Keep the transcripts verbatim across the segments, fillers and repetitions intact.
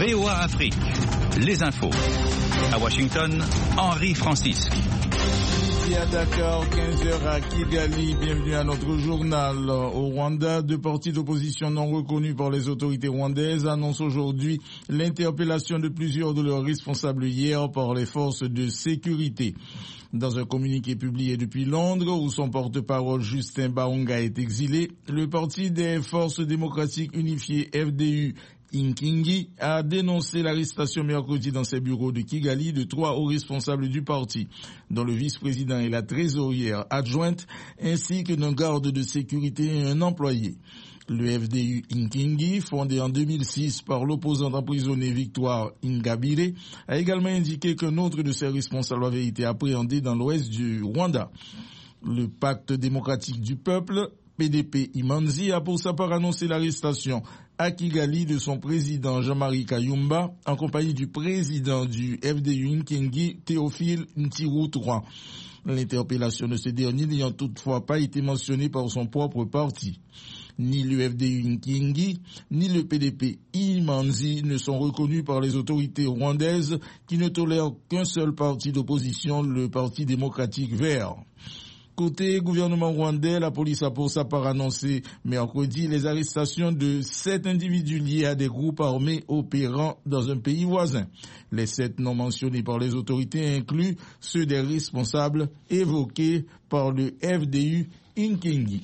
V O A Afrique, les infos. À Washington, Henri Francisque. Ici à Dakar, quinze heures à Kigali, bienvenue à notre journal. Au Rwanda, deux partis d'opposition non reconnus par les autorités rwandaises annoncent aujourd'hui l'interpellation de plusieurs de leurs responsables hier par les forces de sécurité. Dans un communiqué publié depuis Londres, où son porte-parole Justin Baonga est exilé, le Parti des Forces démocratiques unifiées F D U Inkingi a dénoncé l'arrestation mercredi dans ses bureaux de Kigali de trois hauts responsables du parti, dont le vice-président et la trésorière adjointe, ainsi que d'un garde de sécurité et un employé. Le F D U Inkingi, fondé en deux mille six par l'opposante emprisonnée Victoire Ingabire, a également indiqué qu'un autre de ses responsables avait été appréhendé dans l'ouest du Rwanda. Le Pacte démocratique du peuple, P D P Imanzi, a pour sa part annoncé l'arrestation à Kigali de son président Jean-Marie Kayumba en compagnie du président du F D U Inkingi, Théophile Ntiroutroy. L'interpellation de ce dernier n'ayant toutefois pas été mentionnée par son propre parti. Ni le F D U Inkingi, ni le P D P Imanzi ne sont reconnus par les autorités rwandaises qui ne tolèrent qu'un seul parti d'opposition, le Parti démocratique vert. Côté gouvernement rwandais, la police a pour sa part annoncé mercredi les arrestations de sept individus liés à des groupes armés opérant dans un pays voisin. Les sept non mentionnés par les autorités incluent ceux des responsables évoqués par le F D U Inkingi.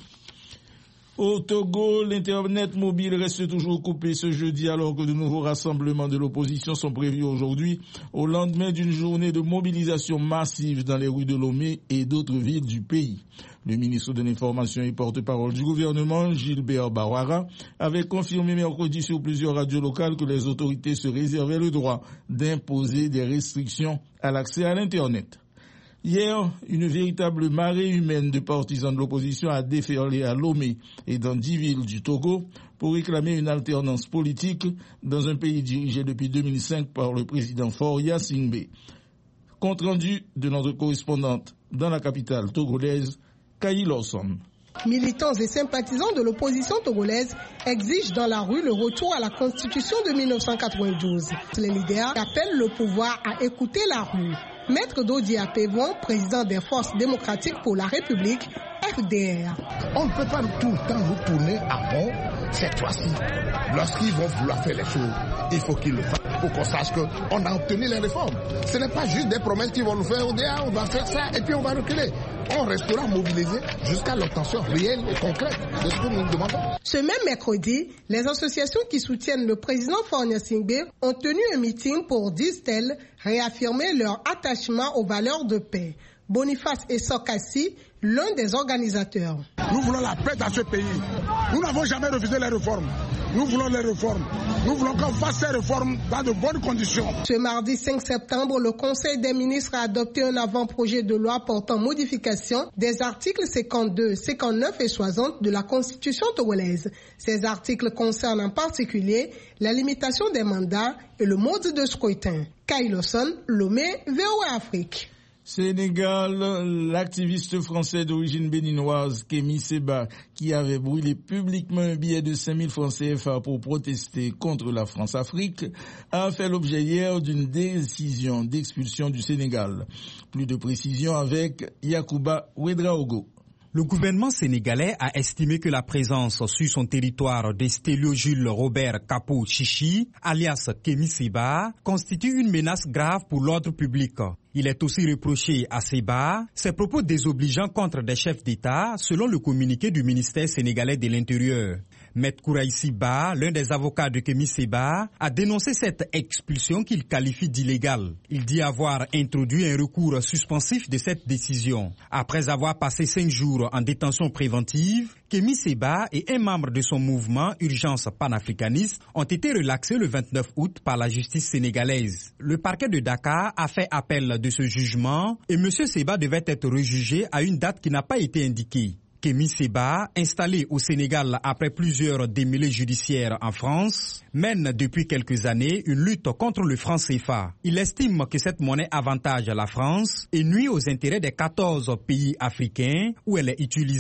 Au Togo, l'Internet mobile reste toujours coupé ce jeudi alors que de nouveaux rassemblements de l'opposition sont prévus aujourd'hui au lendemain d'une journée de mobilisation massive dans les rues de Lomé et d'autres villes du pays. Le ministre de l'Information et porte-parole du gouvernement, Gilbert Bawara, avait confirmé mercredi sur plusieurs radios locales que les autorités se réservaient le droit d'imposer des restrictions à l'accès à l'Internet. Hier, une véritable marée humaine de partisans de l'opposition a déferlé à Lomé et dans dix villes du Togo pour réclamer une alternance politique dans un pays dirigé depuis deux mille cinq par le président Faure Gnassingbé. Compte rendu de notre correspondante dans la capitale togolaise, Kayi Lawson. Militants et sympathisants de l'opposition togolaise exigent dans la rue le retour à la constitution de mille neuf cent quatre-vingt-douze. Les leaders appellent le pouvoir à écouter la rue. Maître Dodi Apevon, président des Forces démocratiques pour la République, F D R. On ne peut pas tout le temps nous tourner à rond cette fois-ci. Lorsqu'ils vont vouloir faire les choses, il faut qu'ils le fassent pour qu'on sache qu'on a obtenu les réformes. Ce n'est pas juste des promesses qu'ils vont nous faire. On dit, ah, on va faire ça et puis on va reculer. On restera mobilisé jusqu'à l'obtention réelle et concrète de ce que nous demandons. Ce même mercredi, les associations qui soutiennent le président Faure Gnassingbé ont tenu un meeting pour, disent-elles, réaffirmer leur attachement aux valeurs de paix. Boniface Essokassi, l'un des organisateurs. Nous voulons la paix dans ce pays. Nous n'avons jamais refusé les réformes. Nous voulons les réformes. Nous voulons qu'on fasse ces réformes dans de bonnes conditions. Ce mardi cinq septembre, le Conseil des ministres a adopté un avant-projet de loi portant modification des articles cinquante-deux, cinquante-neuf et soixante de la Constitution togolaise. Ces articles concernent en particulier la limitation des mandats et le mode de scrutin. Kayi Lawson, Lomé, V O A Afrique. Sénégal, l'activiste français d'origine béninoise Kémi Séba, qui avait brûlé publiquement un billet de cinq mille francs C F A pour protester contre la France-Afrique, a fait l'objet hier d'une décision d'expulsion du Sénégal. Plus de précisions avec Yacouba Ouedraogo. Le gouvernement sénégalais a estimé que la présence sur son territoire d'Estélio Jules Robert Kapo Chichi, alias Kémi Séba, constitue une menace grave pour l'ordre public. Il est aussi reproché à Séba ses propos désobligeants contre des chefs d'État, selon le communiqué du ministère sénégalais de l'Intérieur. Maître Kouraïssi Ba, l'un des avocats de Kémi Séba, a dénoncé cette expulsion qu'il qualifie d'illégale. Il dit avoir introduit un recours suspensif de cette décision. Après avoir passé cinq jours en détention préventive, Kémi Séba et un membre de son mouvement Urgence panafricaniste ont été relaxés le vingt-neuf août par la justice sénégalaise. Le parquet de Dakar a fait appel de ce jugement et M. Séba devait être rejugé à une date qui n'a pas été indiquée. Kémi Séba, installé au Sénégal après plusieurs démêlés judiciaires en France, mène depuis quelques années une lutte contre le franc C F A. Il estime que cette monnaie avantage la France et nuit aux intérêts des quatorze pays africains où elle est utilisée.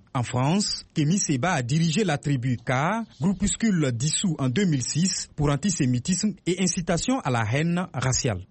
En France, Kémy Séba a dirigé la tribu K, groupuscule dissous en deux mille six pour antisémitisme et incitation à la haine raciale.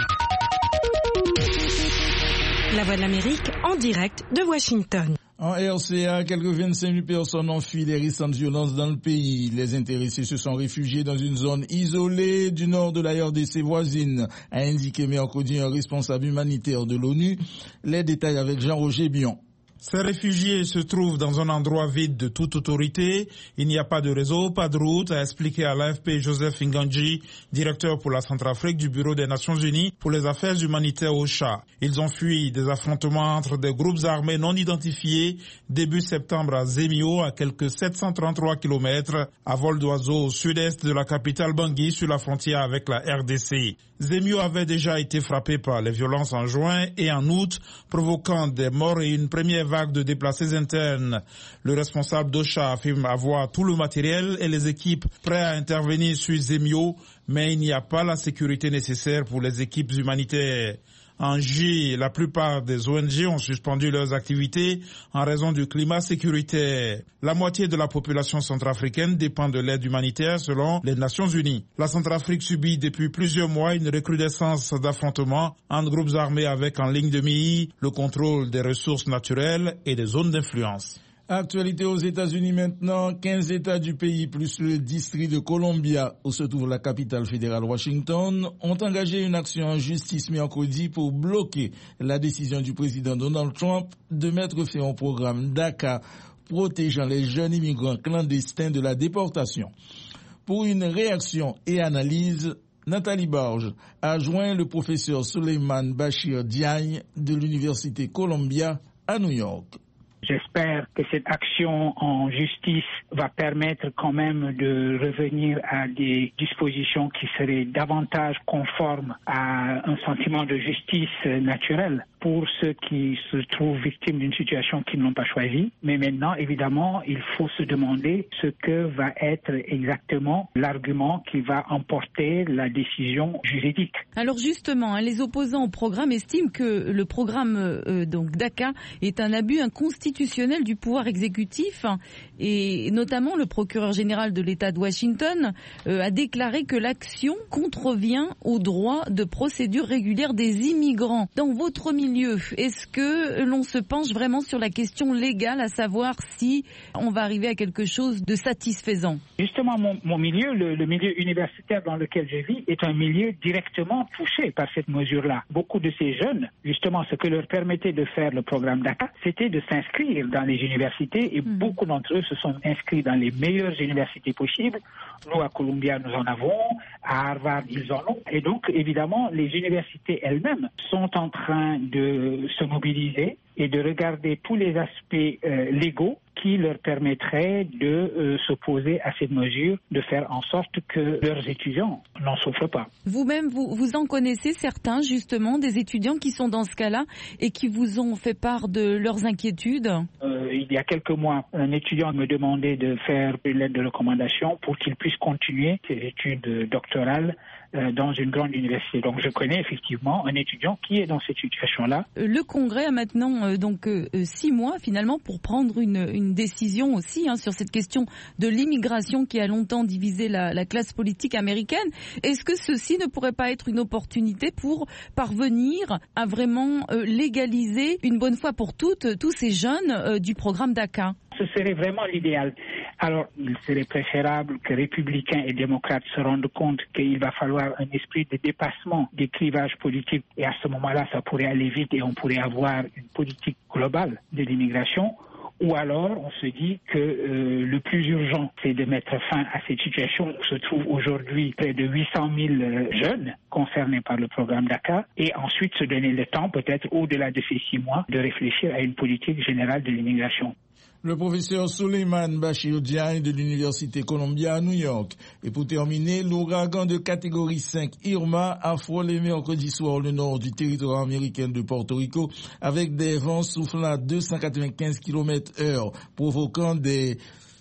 La Voix de l'Amérique en direct de Washington. En R C A, quelques vingt-cinq mille personnes ont fui les récentes violences dans le pays. Les intéressés se sont réfugiés dans une zone isolée du nord de la R D C voisine, a indiqué mercredi un responsable humanitaire de l'ONU. Les détails avec Jean-Roger Bion. Ces réfugiés se trouvent dans un endroit vide de toute autorité. Il n'y a pas de réseau, pas de route, a expliqué à l'A F P Joseph Nganji, directeur pour la Centrafrique du Bureau des Nations Unies pour les affaires humanitaires O C H A. Ils ont fui des affrontements entre des groupes armés non identifiés début septembre à Zemio, à quelques sept cent trente-trois kilomètres à vol d'oiseau au sud-est de la capitale Bangui sur la frontière avec la R D C. Zemio avait déjà été frappé par les violences en juin et en août, provoquant des morts et une première vague de déplacés internes. Le responsable d'O C H A affirme avoir tout le matériel et les équipes prêts à intervenir sur Zemio, mais il n'y a pas la sécurité nécessaire pour les équipes humanitaires. En juillet, la plupart des O N G ont suspendu leurs activités en raison du climat sécuritaire. La moitié de la population centrafricaine dépend de l'aide humanitaire selon les Nations Unies. La Centrafrique subit depuis plusieurs mois une recrudescence d'affrontements entre groupes armés avec en ligne de mire le contrôle des ressources naturelles et des zones d'influence. Actualité aux États-Unis maintenant, quinze États du pays plus le district de Columbia, où se trouve la capitale fédérale Washington, ont engagé une action en justice mercredi pour bloquer la décision du président Donald Trump de mettre fin au programme DACA protégeant les jeunes immigrants clandestins de la déportation. Pour une réaction et analyse, Nathalie Barge a joint le professeur Souleymane Bachir Diagne de l'Université Columbia à New York. J'espère que cette action en justice va permettre quand même de revenir à des dispositions qui seraient davantage conformes à un sentiment de justice naturelle pour ceux qui se trouvent victimes d'une situation qu'ils n'ont pas choisie. Mais maintenant, évidemment, il faut se demander ce que va être exactement l'argument qui va emporter la décision juridique. Alors justement, hein, les opposants au programme estiment que le programme euh, donc DACA est un abus inconstitutionnel du pouvoir exécutif, hein, et notamment le procureur général de l'État de Washington euh, a déclaré que l'action contrevient au droit de procédure régulière des immigrants. Dans votre milieu, est-ce que l'on se penche vraiment sur la question légale, à savoir si on va arriver à quelque chose de satisfaisant? Justement, mon, mon milieu, le, le milieu universitaire dans lequel je vis, est un milieu directement touché par cette mesure-là. Beaucoup de ces jeunes, justement, ce que leur permettait de faire le programme DACA, c'était de s'inscrire dans les universités et mmh. beaucoup d'entre eux se sont inscrits dans les meilleures universités possibles. Nous, à Columbia, nous en avons. À Harvard, ils en ont. Et donc, évidemment, les universités elles-mêmes sont en train de se mobiliser et de regarder tous les aspects euh, légaux qui leur permettraient de euh, s'opposer à cette mesure, de faire en sorte que leurs étudiants n'en souffrent pas. Vous-même, vous, vous en connaissez certains, justement, des étudiants qui sont dans ce cas-là et qui vous ont fait part de leurs inquiétudes? euh, Il y a quelques mois, un étudiant me demandait de faire une lettre de recommandation pour qu'il puisse continuer ses études doctorales euh, dans une grande université. Donc je connais effectivement un étudiant qui est dans cette situation-là. Le Congrès a maintenant euh, donc euh, six mois finalement pour prendre une, une décision aussi hein, sur cette question de l'immigration qui a longtemps divisé la, la classe politique américaine. Est-ce que ceci ne pourrait pas être une opportunité pour parvenir à vraiment euh, légaliser une bonne fois pour toutes tous ces jeunes euh, du programme DACA? Ce serait vraiment l'idéal. Alors, il serait préférable que républicains et démocrates se rendent compte qu'il va falloir un esprit de dépassement des clivages politiques et à ce moment-là, ça pourrait aller vite et on pourrait avoir une politique globale de l'immigration. Ou alors, on se dit que euh, le plus urgent, c'est de mettre fin à cette situation où se trouvent aujourd'hui près de huit cent mille euh, jeunes concernés par le programme DACA et ensuite se donner le temps, peut-être au-delà de ces six mois, de réfléchir à une politique générale de l'immigration. Le professeur Souleymane Bachir Diagne de l'Université Columbia à New York. Et pour terminer, l'ouragan de catégorie cinq Irma a frôlé mercredi soir le nord du territoire américain de Porto Rico avec des vents soufflant à deux cent quatre-vingt-quinze kilomètres heure, provoquant des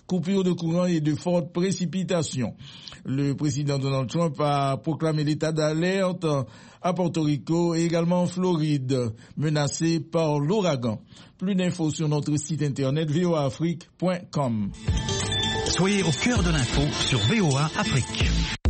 coupures de courant et de fortes précipitations. Le président Donald Trump a proclamé l'état d'alerte à Porto Rico et également en Floride, menacé par l'ouragan. Plus d'infos sur notre site internet v o a afrique point com. Soyez au cœur de l'info sur V O A Afrique.